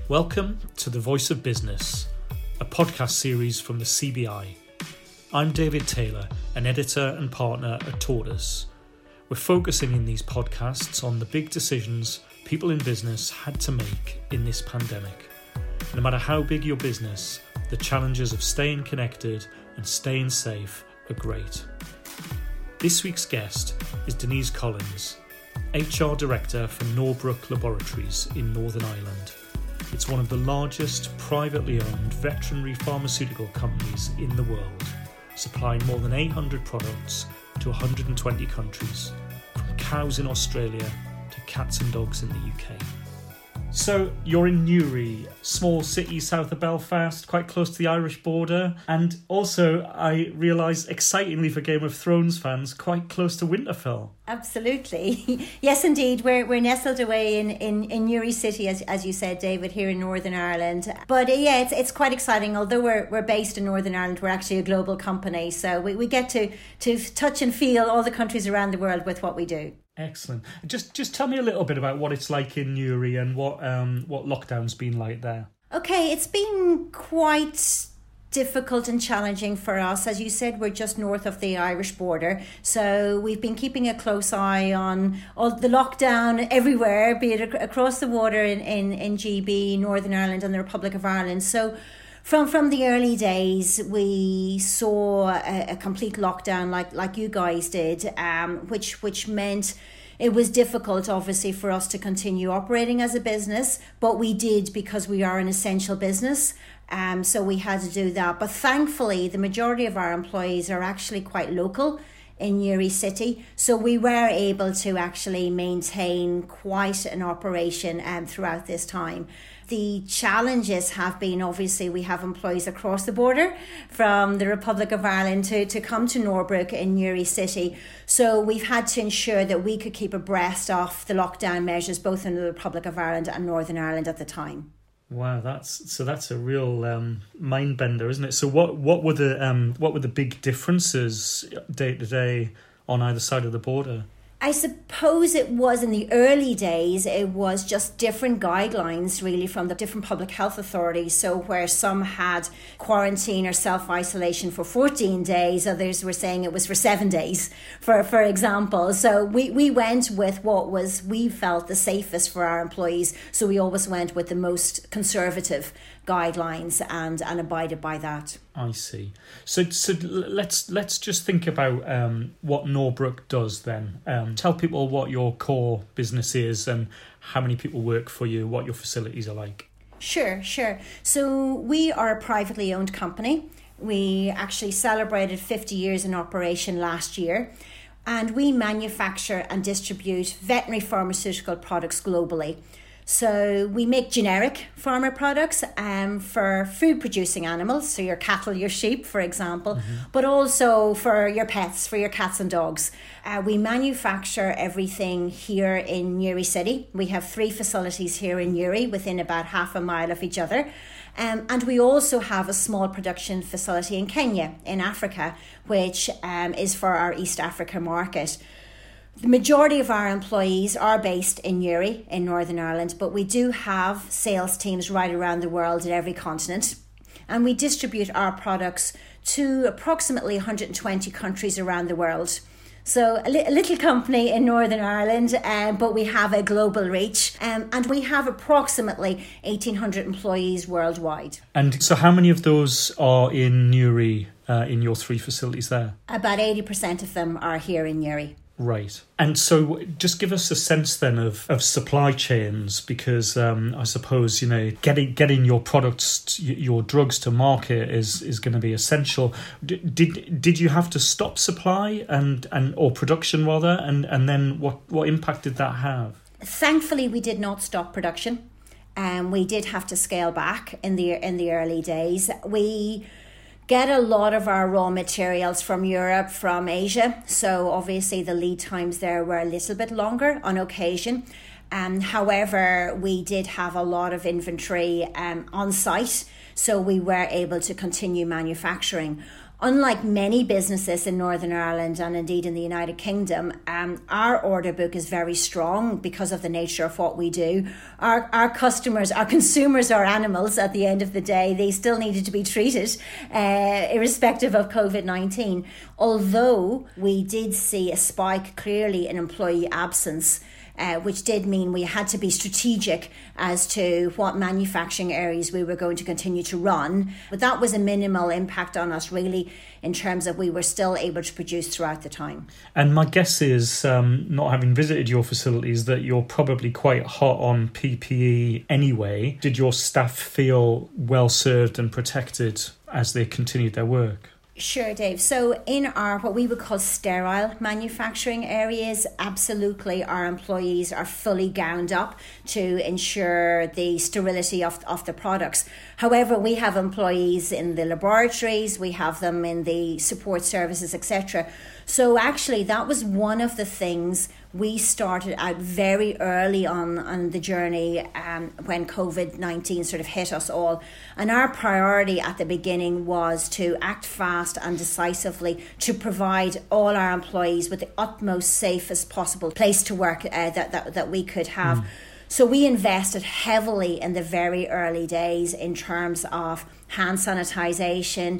Welcome to The Voice of Business, a podcast series from the CBI. I'm David Taylor, an editor and partner at Tortoise. We're focusing in these podcasts on the big decisions people in business had to make in this pandemic. No matter how big your business, the challenges of staying connected and staying safe are great. This week's guest is Denise Collins, HR Director for Norbrook Laboratories in Northern Ireland. It's one of the largest privately owned veterinary pharmaceutical companies in the world, supplying more than 800 products to 120 countries, from cows in Australia to cats and dogs in the UK. So you're in Newry, small city south of Belfast, quite close to the Irish border, and also, I realise, excitingly for Game of Thrones fans, quite close to Winterfell. Absolutely. Yes, indeed. We're nestled away in Newry City, as you said, David, here in Northern Ireland. But yeah, it's quite exciting. Although we're based in Northern Ireland, we're actually a global company. So we get to touch and feel all the countries around the world with what we do. Excellent. Just tell me a little bit about what it's like in Newry and what lockdown's been like there. Okay, it's been quite difficult and challenging for us. As you said, we're just north of the Irish border, so we've been keeping a close eye on all the lockdown everywhere, be it across the water in GB, Northern Ireland and the Republic of Ireland. So From the early days, we saw a complete lockdown like you guys did, which meant it was difficult, obviously, for us to continue operating as a business, but we did because we are an essential business. So we had to do that. But thankfully, the majority of our employees are actually quite local in Newry City. So we were able to actually maintain quite an operation throughout this time. The challenges have been, obviously, we have employees across the border from the Republic of Ireland to come to Norbrook in Newry City. So we've had to ensure that we could keep abreast of the lockdown measures, both in the Republic of Ireland and Northern Ireland at the time. Wow, that's a real mind bender, isn't it? So what were the big differences day to day on either side of the border? I suppose it was in the early days, it was just different guidelines really from the different public health authorities. So where some had quarantine or self-isolation for 14 days, others were saying it was for 7 days, for example. So we went with what we felt the safest for our employees. So we always went with the most conservative guidelines and abided by that. I see. So let's just think about what Norbrook does then. Tell people what your core business is and how many people work for you, what your facilities are like. Sure. So we are a privately owned company. We actually celebrated 50 years in operation last year, and we manufacture and distribute veterinary pharmaceutical products globally. So we make generic pharma products for food-producing animals, so your cattle, your sheep, for example, but also for your pets, for your cats and dogs. We manufacture everything here in Newry City. We have 3 facilities here in Newry within about half a mile of each other. And we also have a small production facility in Kenya, in Africa, which is for our East Africa market. The majority of our employees are based in Newry, in Northern Ireland, but we do have sales teams right around the world at every continent. And we distribute our products to approximately 120 countries around the world. So a little company in Northern Ireland, but we have a global reach. And we have approximately 1,800 employees worldwide. And so how many of those are in Newry, in your 3 facilities there? About 80% of them are here in Newry. Right. And so just give us a sense then of supply chains, because I suppose, getting your products, your drugs to market is going to be essential. Did you have to stop supply or production rather? And then what impact did that have? Thankfully, we did not stop production. We did have to scale back in the early days. We get a lot of our raw materials from Europe, from Asia. So obviously the lead times there were a little bit longer on occasion. However, we did have a lot of inventory on site, so we were able to continue manufacturing. unlike many businesses in Northern Ireland and indeed in the United Kingdom, our order book is very strong because of the nature of what we do. Our customers, our consumers are animals at the end of the day. They still needed to be treated, irrespective of COVID-19. Although we did see a spike clearly in employee absence, which did mean we had to be strategic as to what manufacturing areas we were going to continue to run. But that was a minimal impact on us, really, in terms of we were still able to produce throughout the time. And my guess is, not having visited your facilities, that you're probably quite hot on PPE anyway. Did your staff feel well served and protected as they continued their work? Sure, Dave. So in our what we would call sterile manufacturing areas, absolutely our employees are fully gowned up to ensure the sterility of the products. However, we have employees in the laboratories, we have them in the support services, etc. So actually that was one of the things we started out very early on the journey when COVID-19 sort of hit us all. And our priority at the beginning was to act fast and decisively to provide all our employees with the utmost safest possible place to work that we could have. So we invested heavily in the very early days in terms of hand sanitization,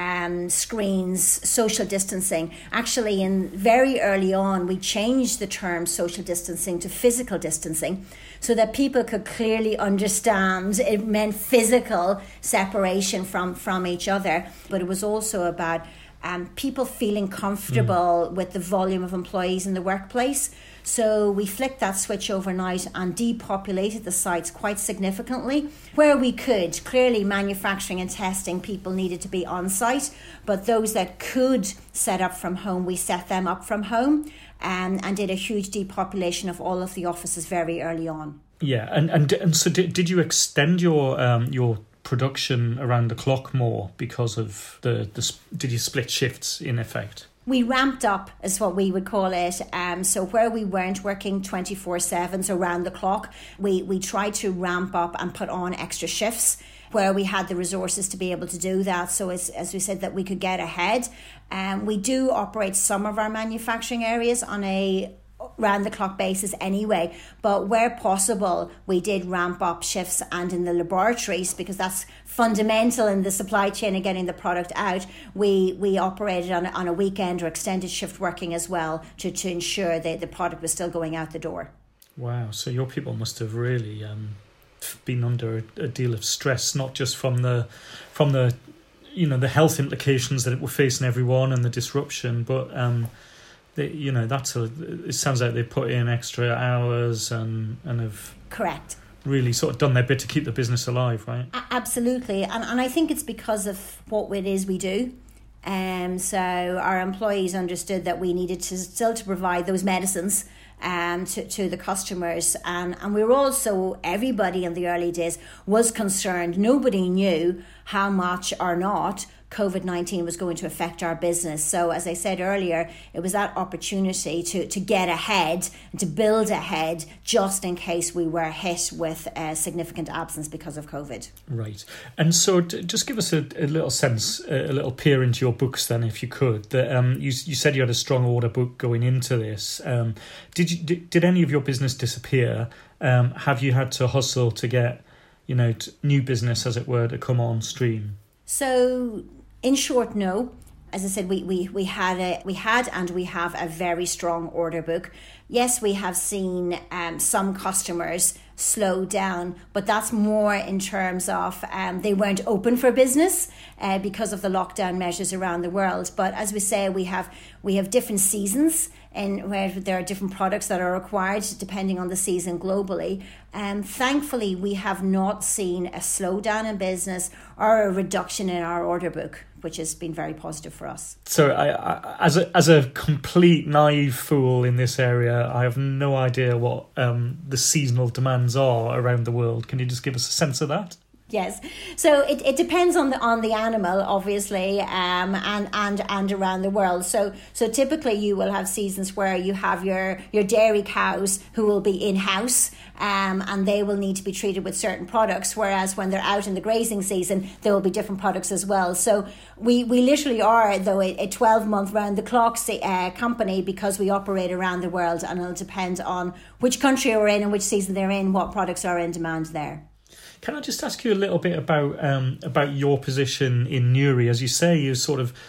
screens, social distancing. Actually, very early on, we changed the term social distancing to physical distancing so that people could clearly understand it meant physical separation from each other. But it was also about people feeling comfortable with the volume of employees in the workplace. So we flicked that switch overnight and depopulated the sites quite significantly. Where we could, clearly manufacturing and testing people needed to be on site, but those that could set up from home, we set them up from home and did a huge depopulation of all of the offices very early on. Yeah, and so did you extend your production around the clock more because of did you split shifts in effect? We ramped up, is what we would call it. So where we weren't working 24/7, so round the clock, we tried to ramp up and put on extra shifts where we had the resources to be able to do that. So as we said, that we could get ahead. We do operate some of our manufacturing areas on a round-the-clock basis anyway, but where possible we did ramp up shifts, and in the laboratories, because that's fundamental in the supply chain and getting the product out, we operated on a weekend or extended shift working as well to ensure that the product was still going out the door. Wow, so your people must have really been under a deal of stress, not just from the the health implications that it were facing everyone and the disruption, but it sounds like they put in extra hours and have correct really sort of done their bit to keep the business alive, right? Absolutely, and I think it's because of what it is we do. So our employees understood that we needed to provide those medicines to the customers, and we were also, everybody in the early days was concerned. Nobody knew how much or not COVID-19 was going to affect our business. So as I said earlier, it was that opportunity to get ahead, to build ahead, just in case we were hit with a significant absence because of COVID. Right. And so just give us a little sense, a little peer into your books then, if you could. You said you had a strong order book going into this. Did any of your business disappear? Have you had to hustle to get, new business, as it were, to come on stream? So, in short, no. As I said, we had and we have a very strong order book. Yes, we have seen some customers slow down, but that's more in terms of they weren't open for business because of the lockdown measures around the world. But as we say, we have different seasons, and where there are different products that are required depending on the season globally. Thankfully, we have not seen a slowdown in business or a reduction in our order book, which has been very positive for us. So I as a complete naive fool in this area, I have no idea what the seasonal demands are around the world. Can you just give us a sense of that? Yes, so it depends on the animal, obviously, and around the world. So typically you will have seasons where you have your dairy cows who will be in house, and they will need to be treated with certain products. Whereas when they're out in the grazing season, there will be different products as well. So we literally are, though, a 12-month round the clock company, because we operate around the world, and it'll depend on which country we're in and which season they're in, what products are in demand there. Can I just ask you a little bit about your position in Newry? As you say, you're sort of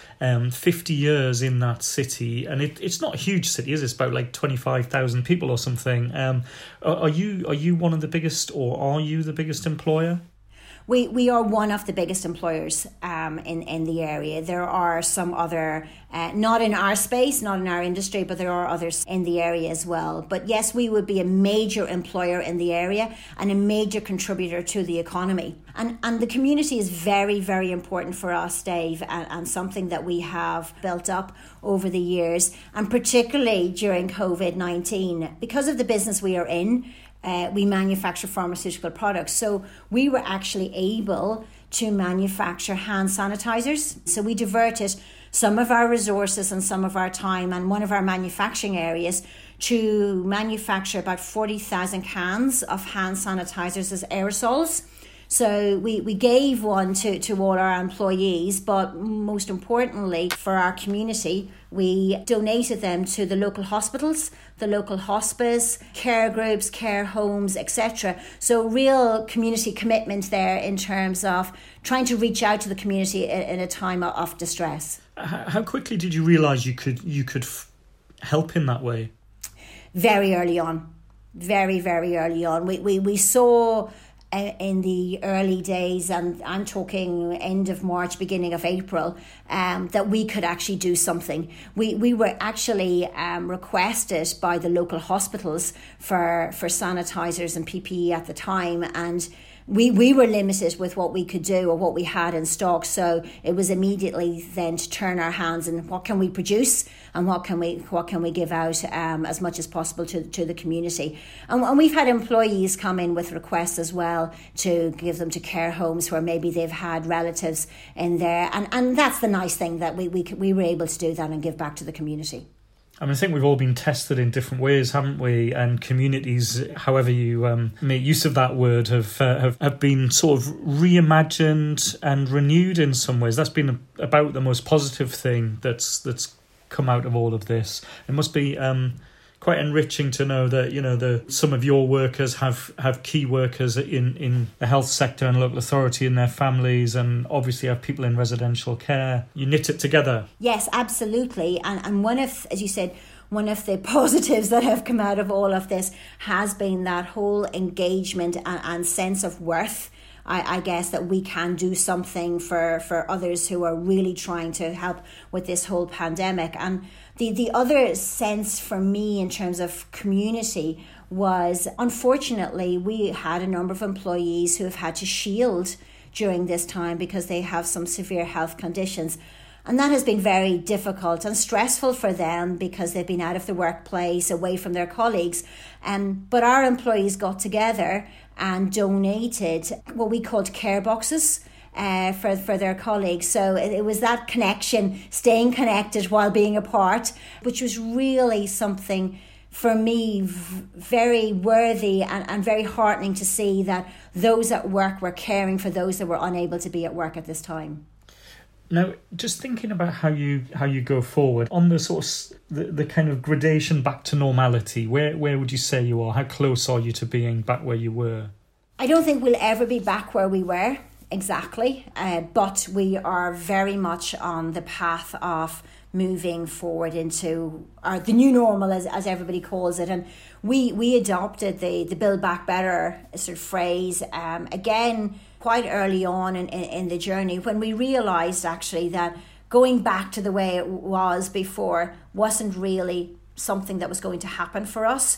50 years in that city, and it's not a huge city, is it? It's about like 25,000 people or something. Are you one of the biggest, or are you the biggest employer? We are one of the biggest employers in the area. There are some other, not in our space, not in our industry, but there are others in the area as well. But yes, we would be a major employer in the area and a major contributor to the economy. And the community is very, very important for us, Dave, and something that we have built up over the years, and particularly during COVID-19. Because of the business we are in, we manufacture pharmaceutical products. So we were actually able to manufacture hand sanitizers. So we diverted some of our resources and some of our time and one of our manufacturing areas to manufacture about 40,000 cans of hand sanitizers as aerosols. So we gave one to all our employees, but most importantly for our community, we donated them to the local hospitals, the local hospice, care groups, care homes, etc. So real community commitment there in terms of trying to reach out to the community in a time of distress. How quickly did you realise you could help in that way? Very early on. Very, very early on. We saw in the early days, and I'm talking end of March, beginning of April, that we could actually do something. We were actually requested by the local hospitals for sanitizers and PPE at the time, and we were limited with what we could do or what we had in stock. So it was immediately then to turn our hands and what can we produce and what can we give out as much as possible to the community. And we've had employees come in with requests as well to give them to care homes where maybe they've had relatives in there. And that's the nice thing, that we were able to do that and give back to the community. I think we've all been tested in different ways, haven't we? And communities, however you make use of that word, have been sort of reimagined and renewed in some ways. That's been about the most positive thing that's come out of all of this. It must be quite enriching to know that some of your workers have key workers in the health sector and local authority in their families, and obviously have people in residential care. You knit it together. Yes, absolutely. And one of, as you said, one of the positives that have come out of all of this has been that whole engagement and sense of worth. I guess that we can do something for others who are really trying to help with this whole pandemic. And the other sense for me in terms of community was, unfortunately, we had a number of employees who have had to shield during this time because they have some severe health conditions. And that has been very difficult and stressful for them because they've been out of the workplace, away from their colleagues. But our employees got together and donated what we called care boxes for their colleagues. So it was that connection, staying connected while being apart, which was really something for me very worthy and very heartening to see that those at work were caring for those that were unable to be at work at this time. Now, just thinking about how you go forward on the sort of the kind of gradation back to normality, where would you say you are? How close are you to being back where you were? I don't think we'll ever be back where we were exactly, but we are very much on the path of moving forward into the new normal, as everybody calls it. And we adopted the Build Back Better sort of phrase again quite early on in the journey, when we realised actually that going back to the way it was before wasn't really something that was going to happen for us.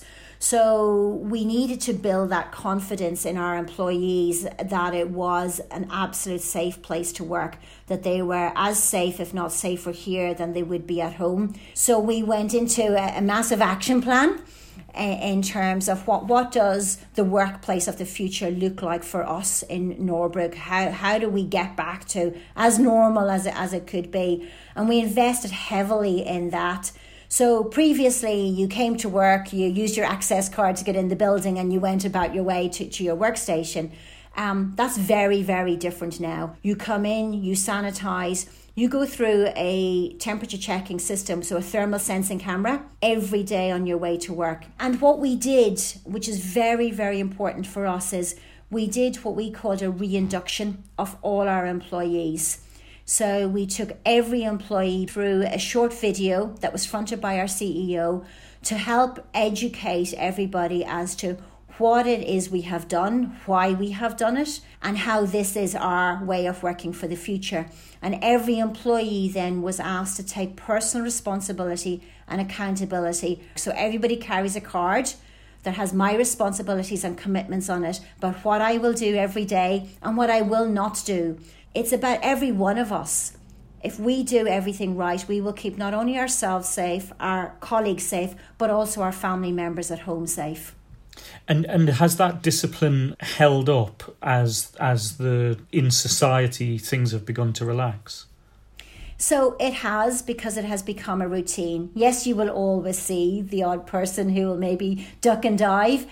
So we needed to build that confidence in our employees that it was an absolute safe place to work, that they were as safe, if not safer here than they would be at home. So we went into a massive action plan in terms of what does the workplace of the future look like for us in Norbrook? How do we get back to as normal as it could be? And we invested heavily in that. So previously you came to work, you used your access card to get in the building and you went about your way to your workstation. That's very, very different now. You come in, you sanitize, you go through a temperature checking system, so a thermal sensing camera, every day on your way to work. And what we did, which is very, very important for us, is we did what we called a reinduction of all our employees. So we took every employee through a short video that was fronted by our CEO to help educate everybody as to what it is we have done, why we have done it, and how this is our way of working for the future. And every employee then was asked to take personal responsibility and accountability. So everybody carries a card that has my responsibilities and commitments on it, but what I will do every day and what I will not do. It's about every one of us. If we do everything right, we will keep not only ourselves safe, our colleagues safe, but also our family members at home safe. And has that discipline held up as in society things have begun to relax? So it has, because it has become a routine. Yes, you will always see the odd person who will maybe duck and dive,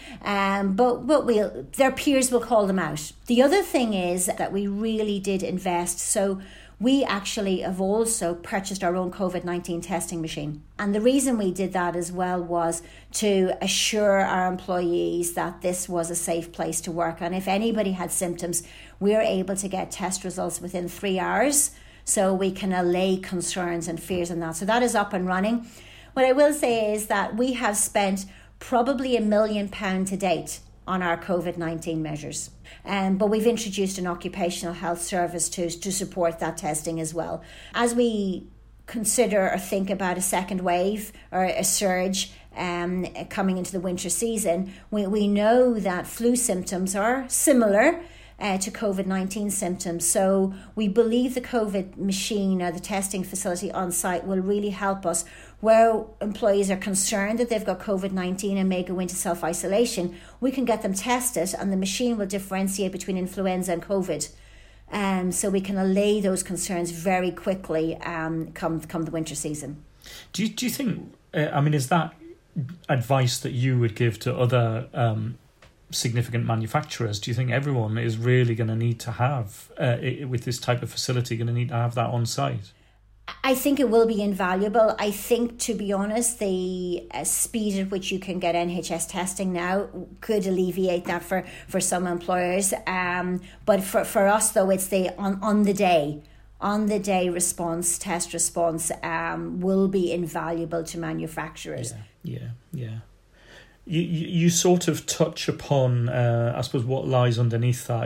but their peers will call them out. The other thing is that we really did invest. So we actually have also purchased our own COVID-19 testing machine. And the reason we did that as well was to assure our employees that this was a safe place to work. And if anybody had symptoms, we were able to get test results within 3 hours, so we can allay concerns and fears on that. So that is up and running. What I will say is that we have spent probably £1 million to date on our COVID-19 measures. But we've introduced an occupational health service to support that testing as well. As we consider or think about a second wave or a surge coming into the winter season, we know that flu symptoms are similar to COVID-19 symptoms. So we believe the COVID machine or the testing facility on site will really help us where employees are concerned that they've got COVID-19 and may go into self-isolation. We can get them tested and the machine will differentiate between influenza and COVID. So we can allay those concerns very quickly come the winter season. Do you think, is that advice that you would give to other significant manufacturers? Do you think everyone is really going to need to have, with this type of facility, going to need to have that on site? I think it will be invaluable. I think, to be honest, the speed at which you can get NHS testing now could alleviate that for some employers. But for us, though, it's the on the day response, test response will be invaluable to manufacturers. Yeah. You sort of touch upon, I suppose, what lies underneath that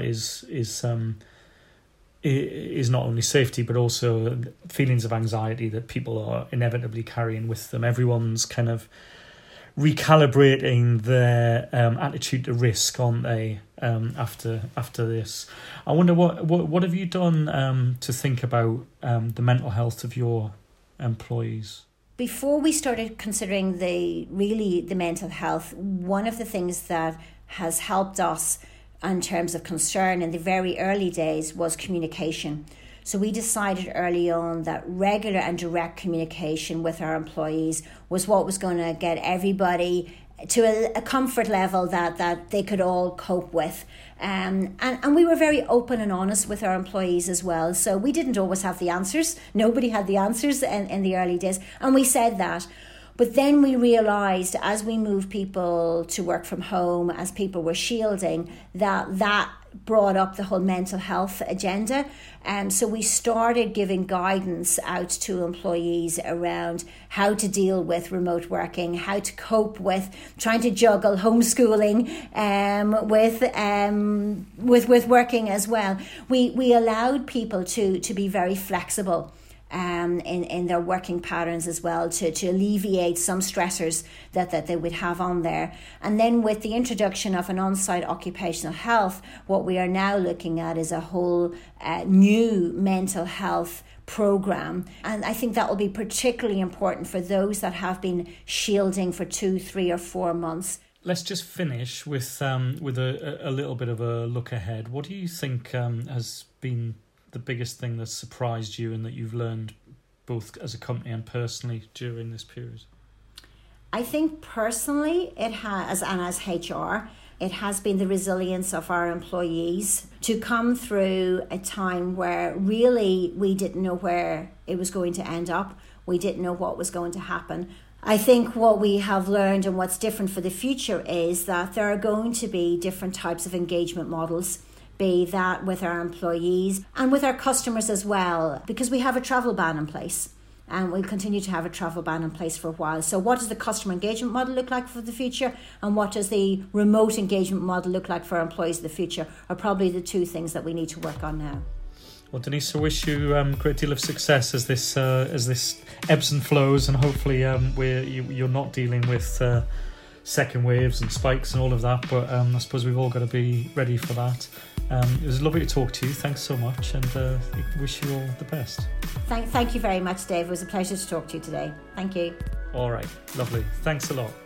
is not only safety, but also feelings of anxiety that people are inevitably carrying with them. Everyone's kind of recalibrating their attitude to risk, aren't they, after this? I wonder what have you done to think about the mental health of your employees? Before we started considering the mental health, one of the things that has helped us in terms of concern in the very early days was communication. So we decided early on that regular and direct communication with our employees was what was going to get everybody to a comfort level that they could all cope with. And we were very open and honest with our employees as well. So we didn't always have the answers. Nobody had the answers in the early days. And we said that. But then we realised as we moved people to work from home, as people were shielding, that brought up the whole mental health agenda. So we started giving guidance out to employees around how to deal with remote working, how to cope with trying to juggle homeschooling with working as well. We allowed people to be very flexible. in their working patterns as well, to alleviate some stressors that they would have on there. And then with the introduction of an on-site occupational health, what we are now looking at is a whole new mental health program, and I think that will be particularly important for those that have been shielding for 2, 3 or 4 months. Let's just finish with a little bit of a look ahead. What do you think has been the biggest thing that surprised you and that you've learned both as a company and personally during this period? I think personally it has, and as HR, it has been the resilience of our employees to come through a time where really we didn't know where it was going to end up. We didn't know what was going to happen. I think what we have learned and what's different for the future is that there are going to be different types of engagement models, be that with our employees and with our customers as well, because we have a travel ban in place. And we'll continue to have a travel ban in place for a while. So what does the customer engagement model look like for the future? And what does the remote engagement model look like for our employees in the future are probably the two things that we need to work on now. Well, Denise, I wish you a great deal of success as this ebbs and flows, and hopefully you're not dealing with second waves and spikes and all of that. But I suppose we've all got to be ready for that. It was lovely to talk to you. Thanks so much, and wish you all the best. Thank you very much, Dave. It was a pleasure to talk to you today. Thank you. All right, lovely. Thanks a lot.